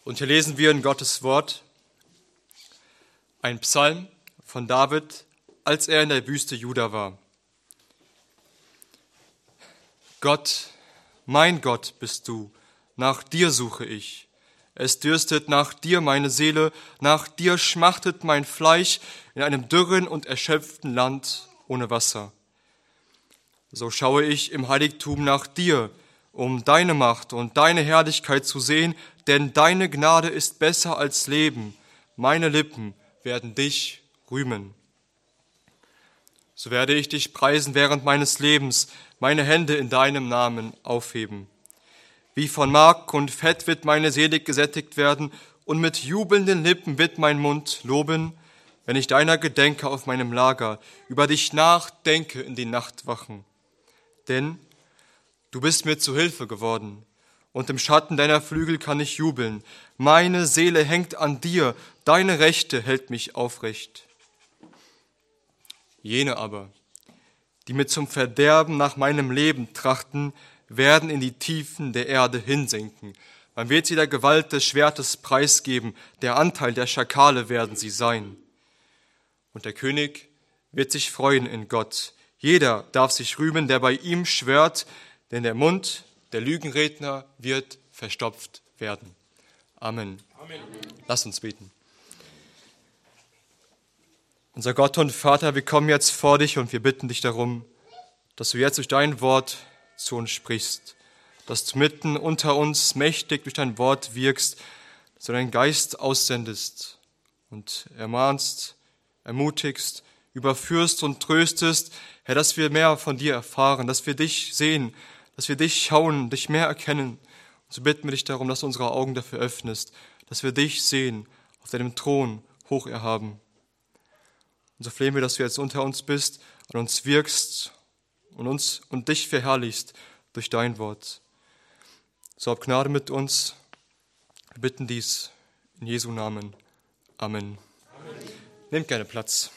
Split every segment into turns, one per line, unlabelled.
Und hier lesen wir in Gottes Wort ein Psalm von David, als er in der Wüste Juda war. Gott, mein Gott bist du, nach dir suche ich. Es dürstet nach dir meine Seele, nach dir schmachtet mein Fleisch in einem dürren und erschöpften Land ohne Wasser. So schaue ich im Heiligtum nach dir, um deine Macht und deine Herrlichkeit zu sehen, denn deine Gnade ist besser als Leben. Meine Lippen werden dich rühmen. So werde ich dich preisen während meines Lebens, meine Hände in deinem Namen aufheben. Wie von Mark und Fett wird meine Seele gesättigt werden, und mit jubelnden Lippen wird mein Mund loben, wenn ich deiner gedenke auf meinem Lager, über dich nachdenke in den Nachtwachen. Denn du bist mir zu Hilfe geworden, und im Schatten deiner Flügel kann ich jubeln. Meine Seele hängt an dir, deine Rechte hält mich aufrecht. Jene aber, die mir zum Verderben nach meinem Leben trachten, werden in die Tiefen der Erde hinsinken. Man wird sie der Gewalt des Schwertes preisgeben, der Anteil der Schakale werden sie sein. Und der König wird sich freuen in Gott. Jeder darf sich rühmen, der bei ihm schwört, denn der Mund der Lügenredner wird verstopft werden. Amen. Amen. Lass uns beten. Unser Gott und Vater, wir kommen jetzt vor dich und wir bitten dich darum, dass du jetzt durch dein Wort zu uns sprichst, dass du mitten unter uns mächtig durch dein Wort wirkst, dass du deinen Geist aussendest und ermahnst, ermutigst, überführst und tröstest, Herr, dass wir mehr von dir erfahren, dass wir dich sehen, dass wir dich schauen, dich mehr erkennen. Und so bitten wir dich darum, dass du unsere Augen dafür öffnest, dass wir dich sehen, auf deinem Thron hoch erhaben. Und so flehen wir, dass du jetzt unter uns bist, an uns wirkst und dich verherrlichst durch dein Wort. So hab Gnade mit uns. Wir bitten dies in Jesu Namen. Amen. Amen. Nehmt gerne Platz.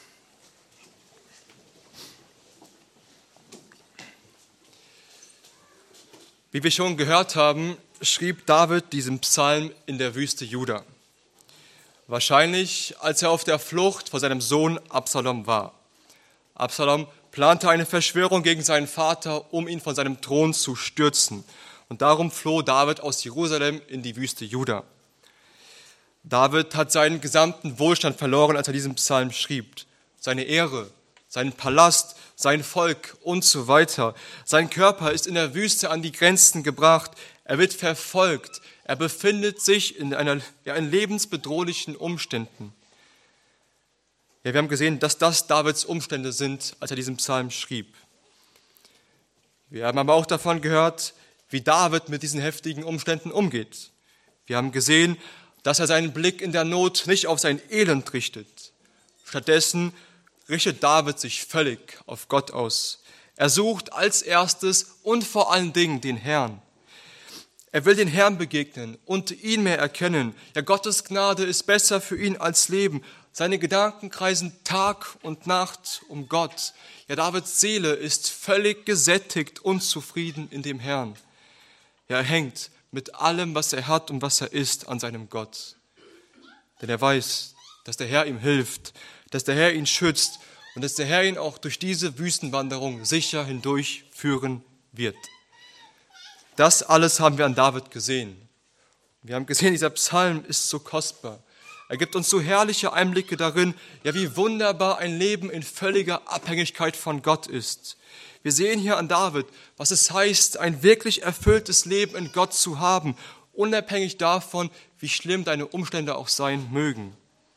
Wie wir schon gehört haben, schrieb David diesen Psalm in der Wüste Juda. Wahrscheinlich, als er auf der Flucht vor seinem Sohn Absalom war. Absalom plante eine Verschwörung gegen seinen Vater, um ihn von seinem Thron zu stürzen. Und darum floh David aus Jerusalem in die Wüste Juda. David hat seinen gesamten Wohlstand verloren, als er diesen Psalm schrieb. Seine Ehre, seinen Palast, sein Volk und so weiter. Sein Körper ist in der Wüste an die Grenzen gebracht. Er wird verfolgt. Er befindet sich in lebensbedrohlichen Umständen. Ja, wir haben gesehen, dass das Davids Umstände sind, als er diesen Psalm schrieb. Wir haben aber auch davon gehört, wie David mit diesen heftigen Umständen umgeht. Wir haben gesehen, dass er seinen Blick in der Not nicht auf sein Elend richtet. Stattdessen richtet David sich völlig auf Gott aus. Er sucht als erstes und vor allen Dingen den Herrn. Er will den Herrn begegnen und ihn mehr erkennen. Ja, Gottes Gnade ist besser für ihn als Leben. Seine Gedanken kreisen Tag und Nacht um Gott. Ja, Davids Seele ist völlig gesättigt und zufrieden in dem Herrn. Ja, er hängt mit allem, was er hat und was er ist, an seinem Gott. Denn er weiß, dass der Herr ihm hilft, dass der Herr ihn schützt und dass der Herr ihn auch durch diese Wüstenwanderung sicher hindurchführen wird. Das alles haben wir an David gesehen. Wir haben gesehen, dieser Psalm ist so kostbar. Er gibt uns so herrliche Einblicke darin, ja, wie wunderbar ein Leben in völliger Abhängigkeit von Gott ist. Wir sehen hier an David, was es heißt, ein wirklich erfülltes Leben in Gott zu haben, unabhängig davon, wie schlimm deine Umstände auch sein mögen.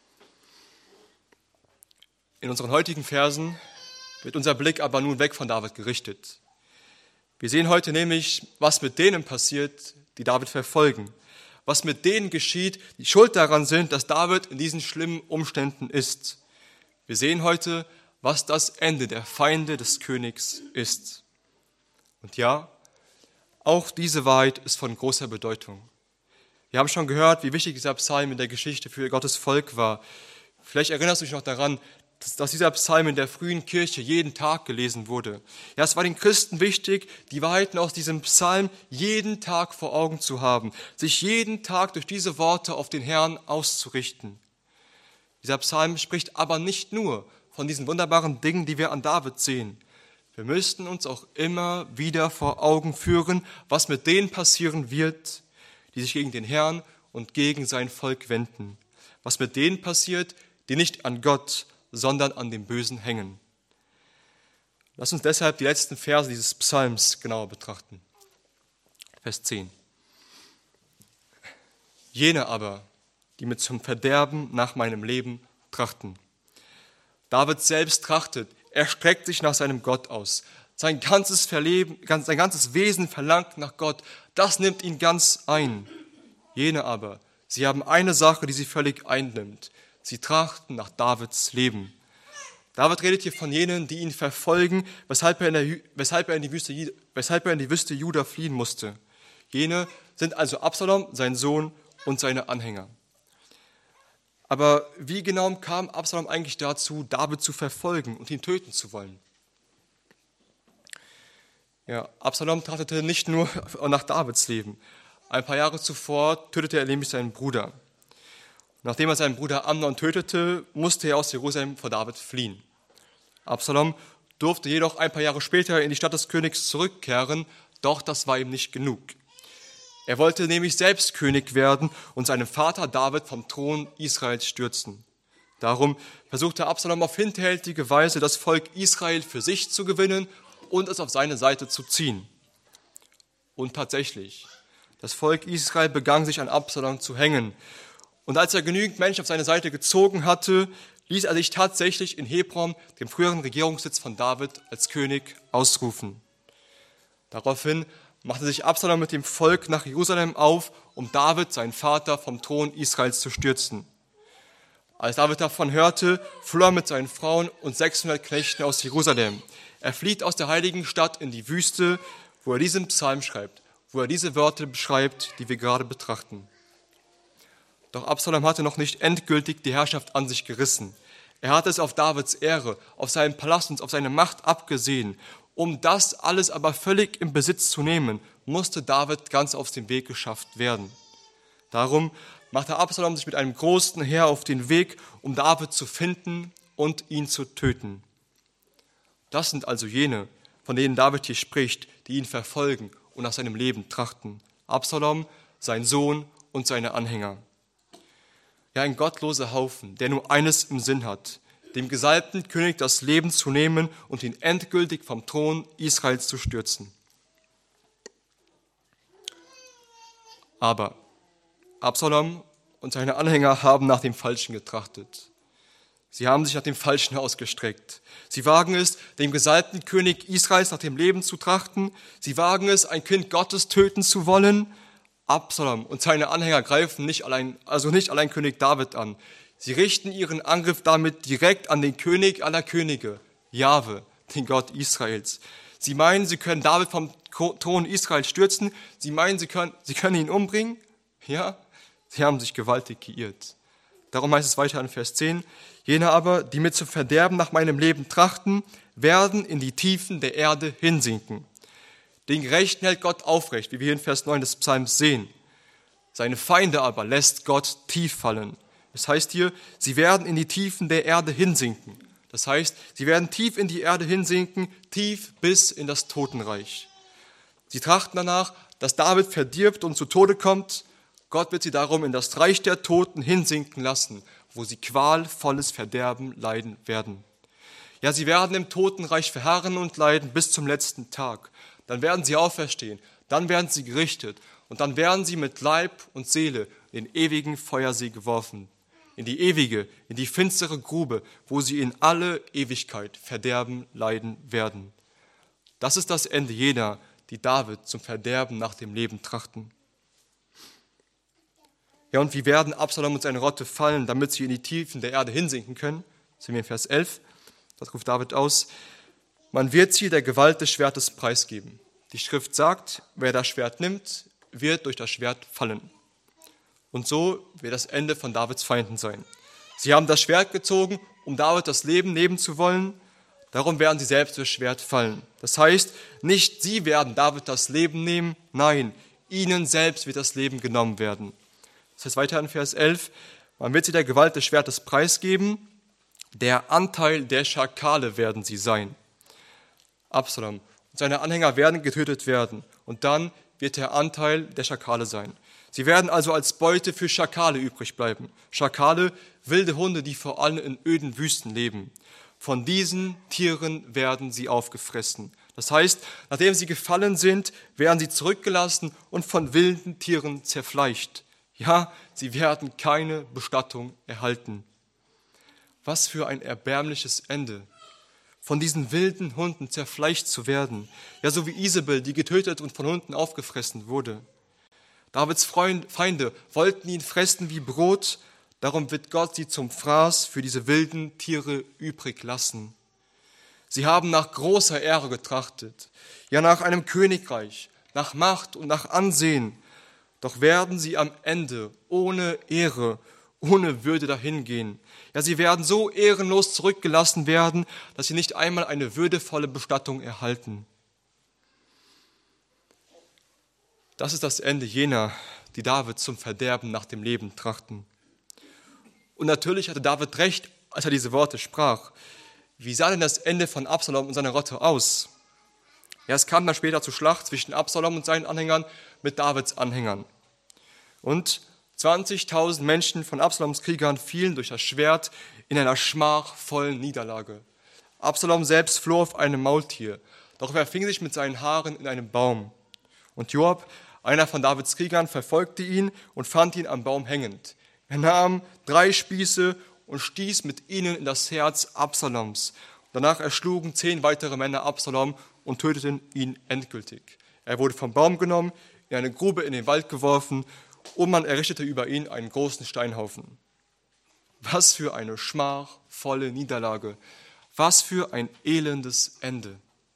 In unseren heutigen Versen wird unser Blick aber nun weg von David gerichtet. Wir sehen heute nämlich, was mit denen passiert, die David verfolgen. Was mit denen geschieht, die schuld daran sind, dass David in diesen schlimmen Umständen ist. Wir sehen heute, was das Ende der Feinde des Königs ist. Und ja, auch diese Wahrheit ist von großer Bedeutung. Wir haben schon gehört, wie wichtig dieser Psalm in der Geschichte für Gottes Volk war. Vielleicht erinnerst du dich noch daran, dass dieser Psalm in der frühen Kirche jeden Tag gelesen wurde. Ja, es war den Christen wichtig, die Wahrheiten aus diesem Psalm jeden Tag vor Augen zu haben, sich jeden Tag durch diese Worte auf den Herrn auszurichten. Dieser Psalm spricht aber nicht nur von diesen wunderbaren Dingen, die wir an David sehen. Wir müssten uns auch immer wieder vor Augen führen, was mit denen passieren wird, die sich gegen den Herrn und gegen sein Volk wenden. Was mit denen passiert, die nicht an Gott, sondern an dem Bösen hängen. Lass uns deshalb die letzten Verse dieses Psalms genauer betrachten. Vers 10. Jene aber, die mir zum Verderben nach meinem Leben trachten. David selbst trachtet, er streckt sich nach seinem Gott aus. Sein ganzes Wesen verlangt nach Gott. Das nimmt ihn ganz ein. Jene aber, sie haben eine Sache, die sie völlig einnimmt. Sie trachten nach Davids Leben. David redet hier von jenen, die ihn verfolgen, weshalb er in die Wüste Juda fliehen musste. Jene sind also Absalom, sein Sohn und seine Anhänger. Aber wie genau kam Absalom eigentlich dazu, David zu verfolgen und ihn töten zu wollen? Ja, Absalom trachtete nicht nur nach Davids Leben. Ein paar Jahre zuvor tötete er nämlich seinen Bruder. Nachdem er seinen Bruder Amnon tötete, musste er aus Jerusalem vor David fliehen. Absalom durfte jedoch ein paar Jahre später in die Stadt des Königs zurückkehren, doch das war ihm nicht genug. Er wollte nämlich selbst König werden und seinen Vater David vom Thron Israels stürzen. Darum versuchte Absalom auf hinterhältige Weise, das Volk Israel für sich zu gewinnen und es auf seine Seite zu ziehen. Und tatsächlich, das Volk Israel begann sich an Absalom zu hängen. Und als er genügend Menschen auf seine Seite gezogen hatte, ließ er sich tatsächlich in Hebron, dem früheren Regierungssitz von David, als König ausrufen. Daraufhin machte sich Absalom mit dem Volk nach Jerusalem auf, um David, seinen Vater, vom Thron Israels zu stürzen. Als David davon hörte, floh er mit seinen Frauen und 600 Knechten aus Jerusalem. Er flieht aus der heiligen Stadt in die Wüste, wo er diesen Psalm schreibt, wo er diese Wörter beschreibt, die wir gerade betrachten. Doch Absalom hatte noch nicht endgültig die Herrschaft an sich gerissen. Er hatte es auf Davids Ehre, auf seinen Palast und auf seine Macht abgesehen. Um das alles aber völlig in Besitz zu nehmen, musste David ganz auf den Weg geschafft werden. Darum machte Absalom sich mit einem großen Heer auf den Weg, um David zu finden und ihn zu töten. Das sind also jene, von denen David hier spricht, die ihn verfolgen und nach seinem Leben trachten. Absalom, sein Sohn und seine Anhänger. Ja, ein gottloser Haufen, der nur eines im Sinn hat, dem gesalbten König das Leben zu nehmen und ihn endgültig vom Thron Israels zu stürzen. Aber Absalom und seine Anhänger haben nach dem Falschen getrachtet. Sie haben sich nach dem Falschen ausgestreckt. Sie wagen es, dem gesalbten König Israels nach dem Leben zu trachten. Sie wagen es, ein Kind Gottes töten zu wollen. Absalom und seine Anhänger greifen nicht allein König David an. Sie richten ihren Angriff damit direkt an den König aller Könige, Jahwe, den Gott Israels. Sie meinen, sie können David vom Thron Israels stürzen. Sie meinen, sie können ihn umbringen. Ja, sie haben sich gewaltig geirrt. Darum heißt es weiter in Vers 10, jene aber, die mir zu verderben nach meinem Leben trachten, werden in die Tiefen der Erde hinsinken. Den Gerechten hält Gott aufrecht, wie wir hier in Vers 9 des Psalms sehen. Seine Feinde aber lässt Gott tief fallen. Das heißt hier, sie werden in die Tiefen der Erde hinsinken. Das heißt, sie werden tief in die Erde hinsinken, tief bis in das Totenreich. Sie trachten danach, dass David verdirbt und zu Tode kommt. Gott wird sie darum in das Reich der Toten hinsinken lassen, wo sie qualvolles Verderben leiden werden. Ja, sie werden im Totenreich verharren und leiden bis zum letzten Tag. Dann werden sie auferstehen, dann werden sie gerichtet und dann werden sie mit Leib und Seele in den ewigen Feuersee geworfen, in die finstere Grube, wo sie in alle Ewigkeit Verderben leiden werden. Das ist das Ende jener, die David zum Verderben nach dem Leben trachten. Ja, und wie werden Absalom und seine Rotte fallen, damit sie in die Tiefen der Erde hinsinken können? Das sehen wir in Vers 11. Das ruft David aus. Man wird sie der Gewalt des Schwertes preisgeben. Die Schrift sagt, wer das Schwert nimmt, wird durch das Schwert fallen. Und so wird das Ende von Davids Feinden sein. Sie haben das Schwert gezogen, um David das Leben nehmen zu wollen, darum werden sie selbst durchs Schwert fallen. Das heißt, nicht sie werden David das Leben nehmen, nein, ihnen selbst wird das Leben genommen werden. Das heißt weiter in Vers 11, man wird sie der Gewalt des Schwertes preisgeben, der Anteil der Schakale werden sie sein. Absalom und seine Anhänger werden getötet werden und dann wird der Anteil der Schakale sein. Sie werden also als Beute für Schakale übrig bleiben. Schakale, wilde Hunde, die vor allem in öden Wüsten leben. Von diesen Tieren werden sie aufgefressen. Das heißt, nachdem sie gefallen sind, werden sie zurückgelassen und von wilden Tieren zerfleischt. Ja, sie werden keine Bestattung erhalten. Was für ein erbärmliches Ende, von diesen wilden Hunden zerfleischt zu werden. Ja, so wie Isabel, die getötet und von Hunden aufgefressen wurde. Davids Feinde wollten ihn fressen wie Brot, darum wird Gott sie zum Fraß für diese wilden Tiere übrig lassen. Sie haben nach großer Ehre getrachtet, ja nach einem Königreich, nach Macht und nach Ansehen. Doch werden sie am Ende ohne Ehre, ohne Würde dahingehen. Ja, sie werden so ehrenlos zurückgelassen werden, dass sie nicht einmal eine würdevolle Bestattung erhalten. Das ist das Ende jener, die David zum Verderben nach dem Leben trachten. Und natürlich hatte David recht, als er diese Worte sprach. Wie sah denn das Ende von Absalom und seiner Rotte aus? Ja, es kam dann später zur Schlacht zwischen Absalom und seinen Anhängern mit Davids Anhängern. Und 20.000 Menschen von Absaloms Kriegern fielen durch das Schwert in einer schmachvollen Niederlage. Absalom selbst floh auf einem Maultier, doch er fing sich mit seinen Haaren in einem Baum. Und Joab, einer von Davids Kriegern, verfolgte ihn und fand ihn am Baum hängend. Er nahm 3 Spieße und stieß mit ihnen in das Herz Absaloms. Danach erschlugen 10 weitere Männer Absalom und töteten ihn endgültig. Er wurde vom Baum genommen, in eine Grube in den Wald geworfen und man errichtete über ihn einen großen Steinhaufen. Was für eine schmachvolle Niederlage, was für ein elendes Ende.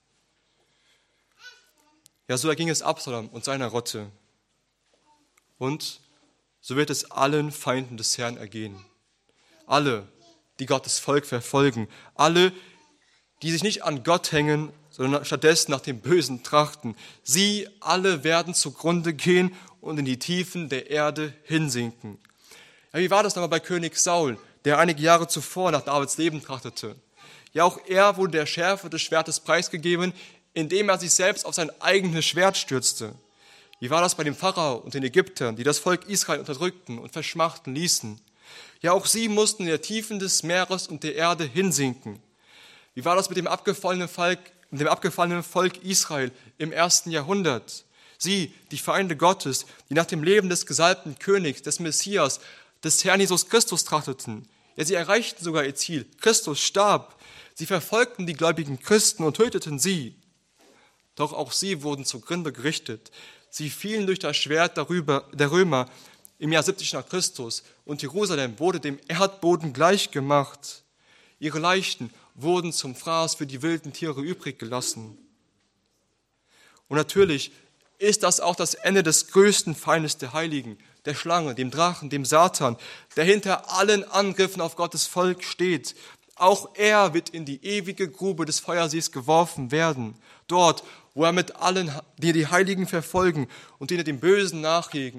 Ja, so erging es Absalom und seiner Rotte. Und so wird es allen Feinden des Herrn ergehen. Alle, die Gottes Volk verfolgen, alle, die sich nicht an Gott hängen, sondern stattdessen nach dem Bösen trachten. Sie alle werden zugrunde gehen und in die Tiefen der Erde hinsinken. Ja, wie war das nochmal bei König Saul, der einige Jahre zuvor nach Davids Leben trachtete? Ja, auch er wurde der Schärfe des Schwertes preisgegeben, indem er sich selbst auf sein eigenes Schwert stürzte. Wie war das bei dem Pharao und den Ägyptern, die das Volk Israel unterdrückten und verschmachten ließen? Ja, auch sie mussten in der Tiefen des Meeres und der Erde hinsinken. Wie war das mit dem abgefallenen Volk Israel im 1. Jahrhundert? Sie, die Feinde Gottes, die nach dem Leben des gesalbten Königs, des Messias, des Herrn Jesus Christus trachteten. Ja, sie erreichten sogar ihr Ziel. Christus starb. Sie verfolgten die gläubigen Christen und töteten sie. Doch auch sie wurden zugrunde gerichtet. Sie fielen durch das Schwert der Römer im Jahr 70 nach Christus und Jerusalem wurde dem Erdboden gleichgemacht. Ihre Leichen wurden zum Fraß für die wilden Tiere übrig gelassen. Und natürlich ist das auch das Ende des größten Feindes der Heiligen, der Schlange, dem Drachen, dem Satan, der hinter allen Angriffen auf Gottes Volk steht. Auch er wird in die ewige Grube des Feuersees geworfen werden. Dort, wo er mit allen, die die Heiligen verfolgen und denen dem Bösen nachjagen,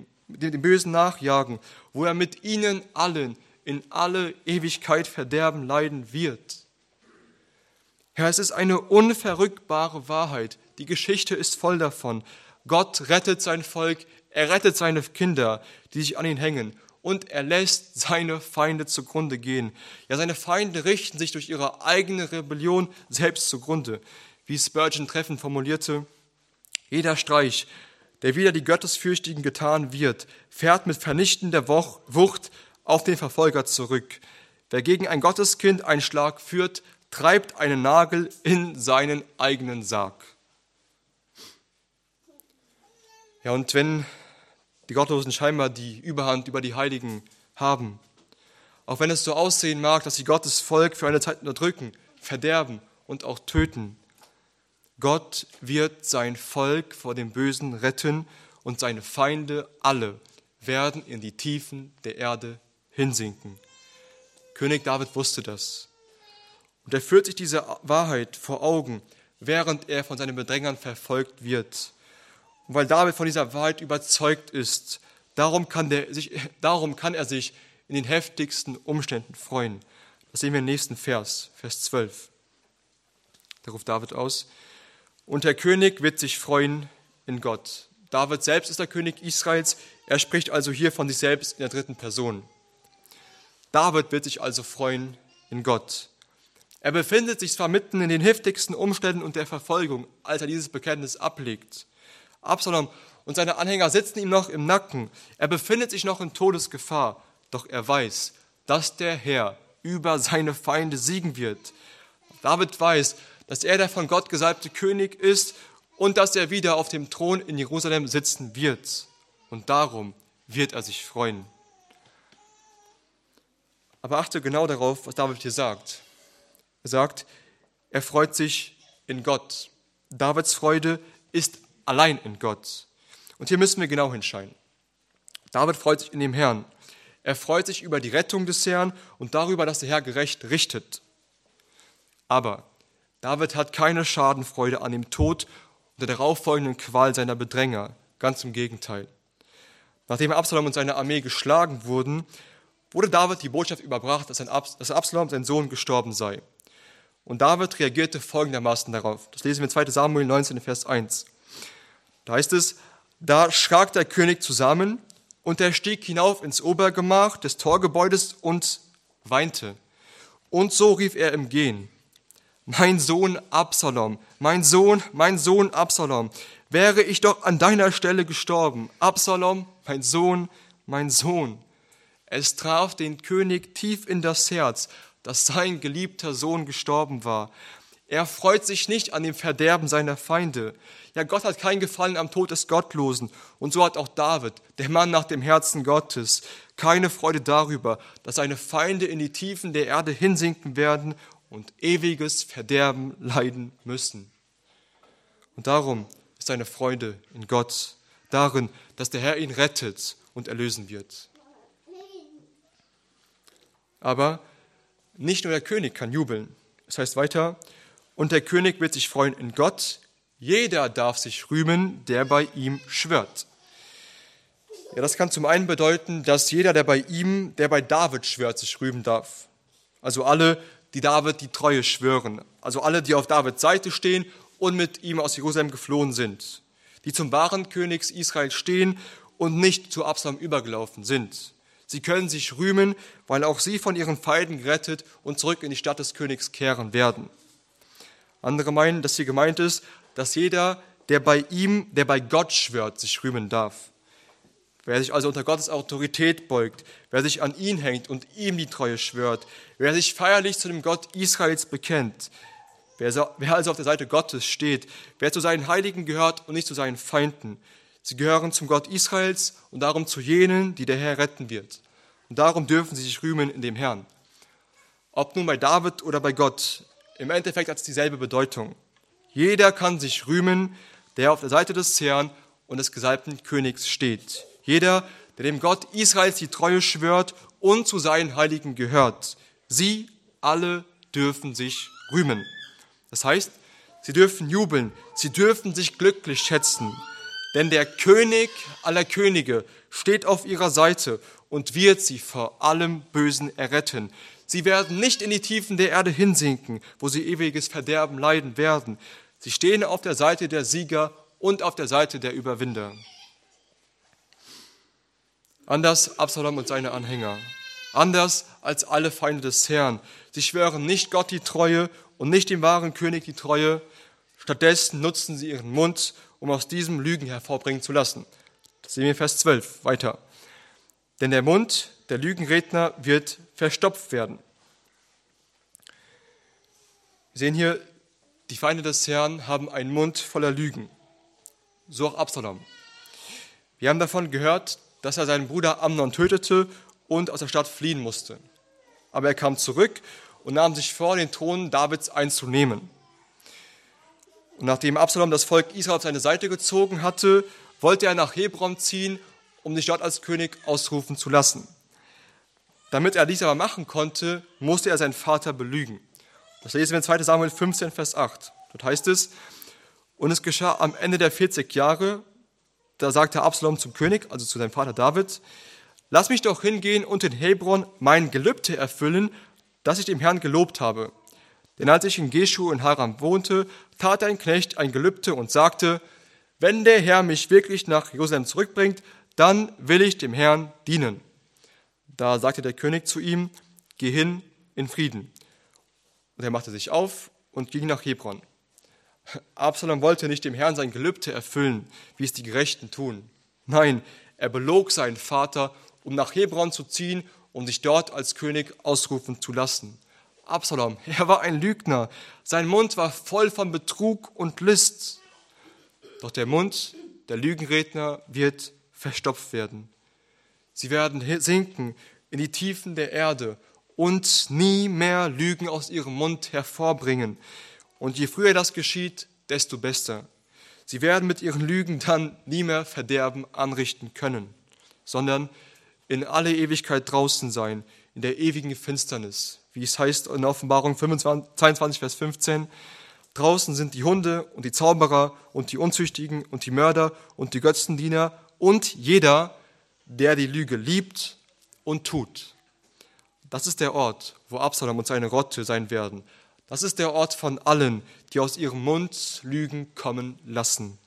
wo er mit ihnen allen in alle Ewigkeit Verderben leiden wird. Ja, es ist eine unverrückbare Wahrheit. Die Geschichte ist voll davon. Gott rettet sein Volk, er rettet seine Kinder, die sich an ihn hängen. Und er lässt seine Feinde zugrunde gehen. Ja, seine Feinde richten sich durch ihre eigene Rebellion selbst zugrunde. Wie Spurgeon treffend formulierte, jeder Streich, der wider die Gottesfürchtigen getan wird, fährt mit vernichtender Wucht auf den Verfolger zurück. Wer gegen ein Gotteskind einen Schlag führt, treibt einen Nagel in seinen eigenen Sarg. Ja, und wenn die Gottlosen scheinbar die Überhand über die Heiligen haben, auch wenn es so aussehen mag, dass sie Gottes Volk für eine Zeit unterdrücken, verderben und auch töten, Gott wird sein Volk vor dem Bösen retten und seine Feinde alle werden in die Tiefen der Erde hinsinken. König David wusste das. Und er führt sich diese Wahrheit vor Augen, während er von seinen Bedrängern verfolgt wird. Und weil David von dieser Wahrheit überzeugt ist, darum kann er sich in den heftigsten Umständen freuen. Das sehen wir im nächsten Vers, Vers 12. Da ruft David aus: Und der König wird sich freuen in Gott. David selbst ist der König Israels. Er spricht also hier von sich selbst in der dritten Person. David wird sich also freuen in Gott. Er befindet sich zwar mitten in den heftigsten Umständen und der Verfolgung, als er dieses Bekenntnis ablegt. Absalom und seine Anhänger sitzen ihm noch im Nacken. Er befindet sich noch in Todesgefahr. Doch er weiß, dass der Herr über seine Feinde siegen wird. David weiß, dass er der von Gott gesalbte König ist und dass er wieder auf dem Thron in Jerusalem sitzen wird. Und darum wird er sich freuen. Aber achte genau darauf, was David hier sagt. Er sagt, er freut sich in Gott. Davids Freude ist allein in Gott. Und hier müssen wir genau hinschauen. David freut sich in dem Herrn. Er freut sich über die Rettung des Herrn und darüber, dass der Herr gerecht richtet. Aber David hat keine Schadenfreude an dem Tod und der darauffolgenden Qual seiner Bedränger. Ganz im Gegenteil. Nachdem Absalom und seine Armee geschlagen wurden, wurde David die Botschaft überbracht, dass Absalom, sein Sohn, gestorben sei. Und David reagierte folgendermaßen darauf. Das lesen wir in 2 Samuel 19, Vers 1. Da heißt es: Da schrak der König zusammen und er stieg hinauf ins Obergemach des Torgebäudes und weinte. Und so rief er im Gehen: Mein Sohn Absalom, mein Sohn Absalom, wäre ich doch an deiner Stelle gestorben. Absalom, mein Sohn, mein Sohn. Es traf den König tief in das Herz, dass sein geliebter Sohn gestorben war. Er freut sich nicht an dem Verderben seiner Feinde. Ja, Gott hat kein Gefallen am Tod des Gottlosen. Und so hat auch David, der Mann nach dem Herzen Gottes, keine Freude darüber, dass seine Feinde in die Tiefen der Erde hinsinken werden und ewiges Verderben leiden müssen. Und darum ist seine Freude in Gott, darin, dass der Herr ihn rettet und erlösen wird. Aber nicht nur der König kann jubeln. Es heißt weiter: Und der König wird sich freuen in Gott. Jeder darf sich rühmen, der bei ihm schwört. Ja, das kann zum einen bedeuten, dass jeder, der bei David schwört, sich rühmen darf. Also alle, die David die Treue schwören. Also alle, die auf Davids Seite stehen und mit ihm aus Jerusalem geflohen sind. Die zum wahren König Israel stehen und nicht zu Absalom übergelaufen sind. Sie können sich rühmen, weil auch sie von ihren Feinden gerettet und zurück in die Stadt des Königs kehren werden. Andere meinen, dass hier gemeint ist, dass jeder, der bei Gott schwört, sich rühmen darf. Wer sich also unter Gottes Autorität beugt, wer sich an ihn hängt und ihm die Treue schwört, wer sich feierlich zu dem Gott Israels bekennt, wer also auf der Seite Gottes steht, wer zu seinen Heiligen gehört und nicht zu seinen Feinden. Sie gehören zum Gott Israels und darum zu jenen, die der Herr retten wird. Und darum dürfen sie sich rühmen in dem Herrn. Ob nun bei David oder bei Gott, im Endeffekt hat es dieselbe Bedeutung. Jeder kann sich rühmen, der auf der Seite des Herrn und des gesalbten Königs steht. Jeder, der dem Gott Israels die Treue schwört und zu seinen Heiligen gehört. Sie alle dürfen sich rühmen. Das heißt, sie dürfen jubeln, sie dürfen sich glücklich schätzen. Denn der König aller Könige steht auf ihrer Seite und wird sie vor allem Bösen erretten. Sie werden nicht in die Tiefen der Erde hinsinken, wo sie ewiges Verderben leiden werden. Sie stehen auf der Seite der Sieger und auf der Seite der Überwinder. Anders Absalom und seine Anhänger. Anders als alle Feinde des Herrn. Sie schwören nicht Gott die Treue und nicht dem wahren König die Treue. Stattdessen nutzen sie ihren Mund, um aus diesem Lügen hervorbringen zu lassen. Das sehen wir in Vers 12 weiter. Denn der Mund der Lügenredner wird verstopft werden. Wir sehen hier, die Feinde des Herrn haben einen Mund voller Lügen. So auch Absalom. Wir haben davon gehört, dass er seinen Bruder Amnon tötete und aus der Stadt fliehen musste. Aber er kam zurück und nahm sich vor, den Thron Davids einzunehmen. Und nachdem Absalom das Volk Israel auf seine Seite gezogen hatte, wollte er nach Hebron ziehen, um sich dort als König ausrufen zu lassen. Damit er dies aber machen konnte, musste er seinen Vater belügen. Das lesen wir in 2 Samuel 15, Vers 8. Dort heißt es, und es geschah am Ende der 40 Jahre, da sagte Absalom zum König, also zu seinem Vater David, lass mich doch hingehen und in Hebron mein Gelübde erfüllen, das ich dem Herrn gelobt habe. Denn als ich in Geschu in Haram wohnte, tat ein Knecht ein Gelübde und sagte, wenn der Herr mich wirklich nach Jerusalem zurückbringt, dann will ich dem Herrn dienen. Da sagte der König zu ihm, geh hin in Frieden. Und er machte sich auf und ging nach Hebron. Absalom wollte nicht dem Herrn sein Gelübde erfüllen, wie es die Gerechten tun. Nein, er belog seinen Vater, um nach Hebron zu ziehen, um sich dort als König ausrufen zu lassen. Absalom, er war ein Lügner. Sein Mund war voll von Betrug und List. Doch der Mund der Lügenredner wird verstopft werden. Sie werden sinken in die Tiefen der Erde und nie mehr Lügen aus ihrem Mund hervorbringen. Und je früher das geschieht, desto besser. Sie werden mit ihren Lügen dann nie mehr Verderben anrichten können, sondern in alle Ewigkeit draußen sein, in der ewigen Finsternis. Wie es heißt in Offenbarung 22, Vers 15, draußen sind die Hunde und die Zauberer und die Unzüchtigen und die Mörder und die Götzendiener und jeder, der die Lüge liebt und tut. Das ist der Ort, wo Absalom und seine Rotte sein werden. Das ist der Ort von allen, die aus ihrem Mund Lügen kommen lassen.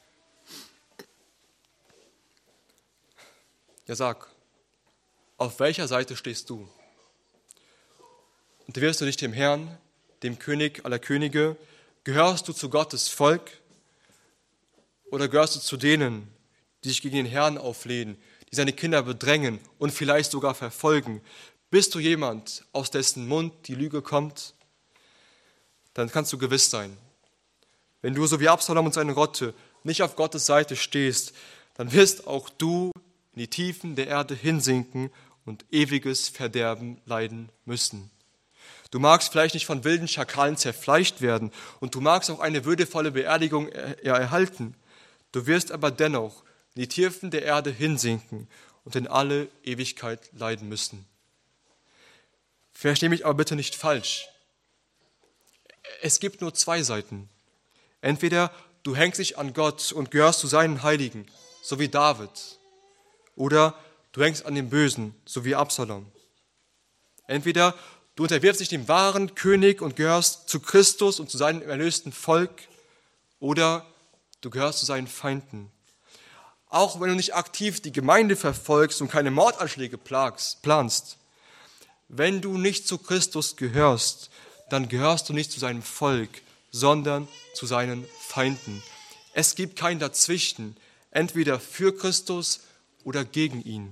Ja, sag, auf welcher Seite stehst du? Und wirst du nicht dem Herrn, dem König aller Könige, gehörst du zu Gottes Volk oder gehörst du zu denen, die sich gegen den Herrn auflehnen, die seine Kinder bedrängen und vielleicht sogar verfolgen? Bist du jemand, aus dessen Mund die Lüge kommt? Dann kannst du gewiss sein, wenn du so wie Absalom und seine Rotte nicht auf Gottes Seite stehst, dann wirst auch du in die Tiefen der Erde hinsinken und ewiges Verderben leiden müssen. Du magst vielleicht nicht von wilden Schakalen zerfleischt werden und du magst auch eine würdevolle Beerdigung erhalten. Du wirst aber dennoch in die Tiefen der Erde hinsinken und in alle Ewigkeit leiden müssen. Versteh mich aber bitte nicht falsch. Es gibt nur zwei Seiten. Entweder du hängst dich an Gott und gehörst zu seinen Heiligen, so wie David, oder du hängst an dem Bösen, so wie Absalom. Entweder du unterwirfst dich dem wahren König und gehörst zu Christus und zu seinem erlösten Volk, oder du gehörst zu seinen Feinden. Auch wenn du nicht aktiv die Gemeinde verfolgst und keine Mordanschläge planst, wenn du nicht zu Christus gehörst, dann gehörst du nicht zu seinem Volk, sondern zu seinen Feinden. Es gibt kein Dazwischen, entweder für Christus oder gegen ihn.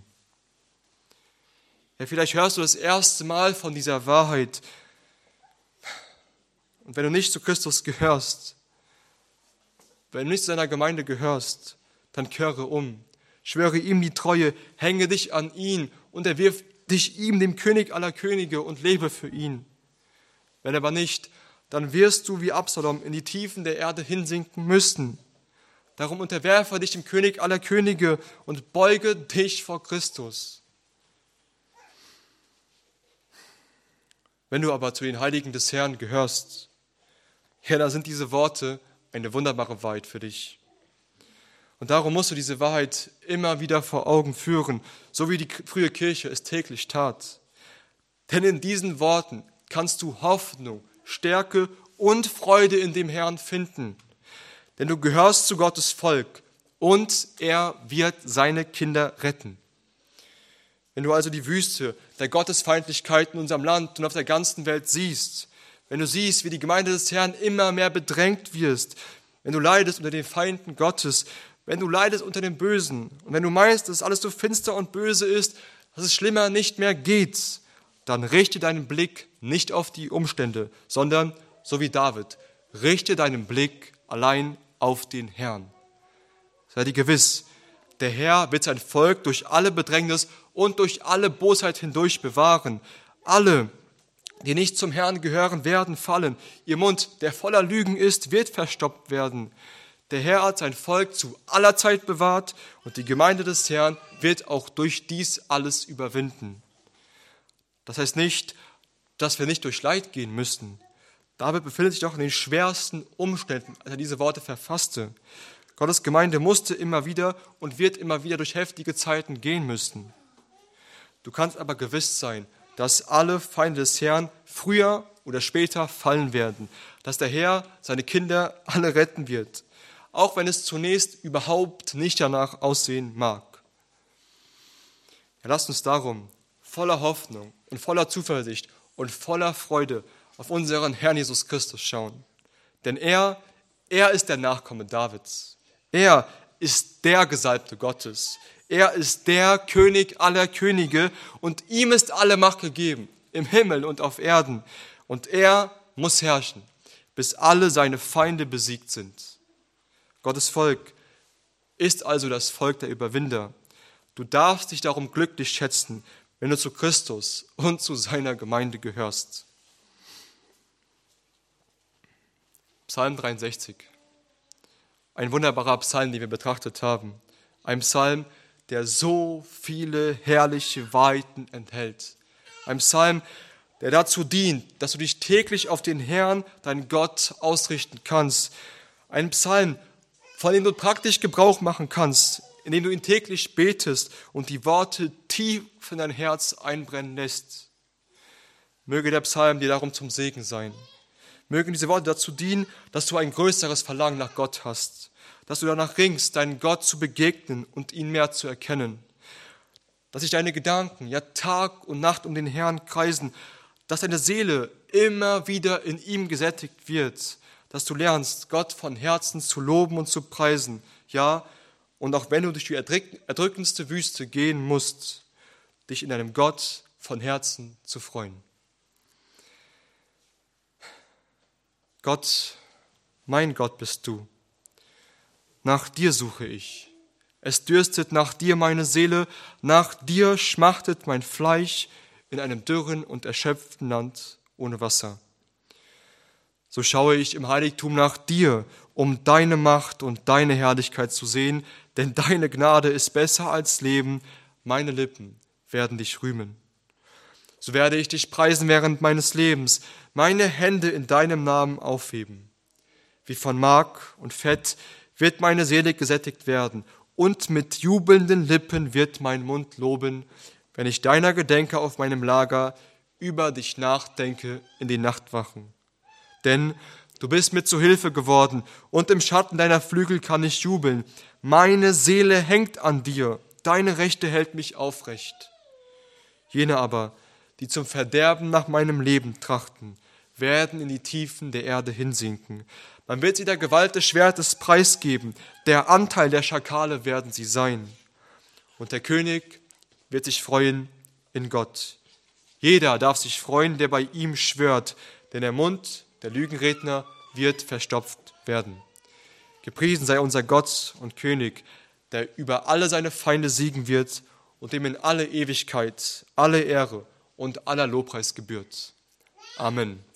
Ja, vielleicht hörst du das erste Mal von dieser Wahrheit. Und wenn du nicht zu Christus gehörst, wenn du nicht zu seiner Gemeinde gehörst, dann kehre um. Schwöre ihm die Treue, hänge dich an ihn und erwirf dich ihm, dem König aller Könige, und lebe für ihn. Wenn aber nicht, dann wirst du wie Absalom in die Tiefen der Erde hinsinken müssen. Darum unterwerfe dich dem König aller Könige und beuge dich vor Christus. Wenn du aber zu den Heiligen des Herrn gehörst, ja, dann sind diese Worte eine wunderbare Wahrheit für dich. Und darum musst du diese Wahrheit immer wieder vor Augen führen, so wie die frühe Kirche es täglich tat. Denn in diesen Worten kannst du Hoffnung, Stärke und Freude in dem Herrn finden. Denn du gehörst zu Gottes Volk und er wird seine Kinder retten. Wenn du also die Wüste der Gottesfeindlichkeit in unserem Land und auf der ganzen Welt siehst, wenn du siehst, wie die Gemeinde des Herrn immer mehr bedrängt wirst, wenn du leidest unter den Feinden Gottes, wenn du leidest unter dem Bösen und wenn du meinst, dass alles so finster und böse ist, dass es schlimmer nicht mehr geht, dann richte deinen Blick nicht auf die Umstände, sondern, so wie David, richte deinen Blick allein auf den Herrn. Sei dir gewiss, der Herr wird sein Volk durch alle Bedrängnis und durch alle Bosheit hindurch bewahren. Alle, die nicht zum Herrn gehören, werden fallen. Ihr Mund, der voller Lügen ist, wird verstopft werden. Der Herr hat sein Volk zu aller Zeit bewahrt und die Gemeinde des Herrn wird auch durch dies alles überwinden. Das heißt nicht, dass wir nicht durch Leid gehen müssen. David befindet sich doch in den schwersten Umständen, als er diese Worte verfasste. Gottes Gemeinde musste immer wieder und wird immer wieder durch heftige Zeiten gehen müssen. Du kannst aber gewiss sein, dass alle Feinde des Herrn früher oder später fallen werden, dass der Herr seine Kinder alle retten wird, auch wenn es zunächst überhaupt nicht danach aussehen mag. Ja, lasst uns darum voller Hoffnung und voller Zuversicht und voller Freude auf unseren Herrn Jesus Christus schauen. Denn er ist der Nachkomme Davids. Er ist der Gesalbte Gottes. Er ist der König aller Könige und ihm ist alle Macht gegeben, im Himmel und auf Erden. Und er muss herrschen, bis alle seine Feinde besiegt sind. Gottes Volk ist also das Volk der Überwinder. Du darfst dich darum glücklich schätzen, wenn du zu Christus und zu seiner Gemeinde gehörst. Psalm 63. Ein wunderbarer Psalm, den wir betrachtet haben. Ein Psalm, der so viele herrliche Wahrheiten enthält. Ein Psalm, der dazu dient, dass du dich täglich auf den Herrn, deinen Gott, ausrichten kannst. Ein Psalm, von dem du praktisch Gebrauch machen kannst, indem du ihn täglich betest und die Worte tief in dein Herz einbrennen lässt. Möge der Psalm dir darum zum Segen sein. Mögen diese Worte dazu dienen, dass du ein größeres Verlangen nach Gott hast, dass du danach ringst, deinen Gott zu begegnen und ihn mehr zu erkennen, dass sich deine Gedanken ja Tag und Nacht um den Herrn kreisen, dass deine Seele immer wieder in ihm gesättigt wird, dass du lernst, Gott von Herzen zu loben und zu preisen, ja, und auch wenn du durch die erdrückendste Wüste gehen musst, dich in deinem Gott von Herzen zu freuen. Gott, mein Gott bist du. Nach dir suche ich. Es dürstet nach dir meine Seele, nach dir schmachtet mein Fleisch in einem dürren und erschöpften Land ohne Wasser. So schaue ich im Heiligtum nach dir, um deine Macht und deine Herrlichkeit zu sehen, denn deine Gnade ist besser als Leben, meine Lippen werden dich rühmen. So werde ich dich preisen während meines Lebens, meine Hände in deinem Namen aufheben. Wie von Mark und Fett wird meine Seele gesättigt werden, und mit jubelnden Lippen wird mein Mund loben, wenn ich deiner gedenke auf meinem Lager, über dich nachdenke in den Nachtwachen. Denn du bist mir zu Hilfe geworden, und im Schatten deiner Flügel kann ich jubeln. Meine Seele hängt an dir, deine Rechte hält mich aufrecht. Jene aber, die zum Verderben nach meinem Leben trachten, werden in die Tiefen der Erde hinsinken. Man wird sie der Gewalt des Schwertes preisgeben, der Anteil der Schakale werden sie sein. Und der König wird sich freuen in Gott. Jeder darf sich freuen, der bei ihm schwört, denn der Mund der Lügenredner wird verstopft werden. Gepriesen sei unser Gott und König, der über alle seine Feinde siegen wird und dem in alle Ewigkeit alle Ehre und aller Lobpreis gebührt. Amen.